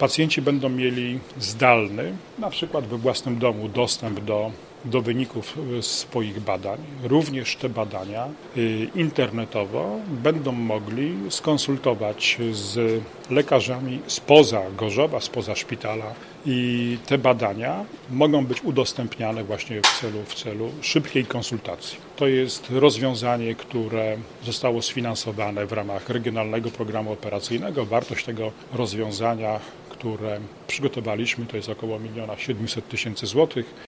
Pacjenci będą mieli zdalny, na przykład we własnym domu, dostęp do wyników swoich badań. Również te badania internetowo będą mogli skonsultować z lekarzami spoza Gorzowa, spoza szpitala i te badania mogą być udostępniane właśnie w celu szybkiej konsultacji. To jest rozwiązanie, które zostało sfinansowane w ramach Regionalnego Programu Operacyjnego. Wartość tego rozwiązania, które przygotowaliśmy, to jest około 1 700 000 złotych.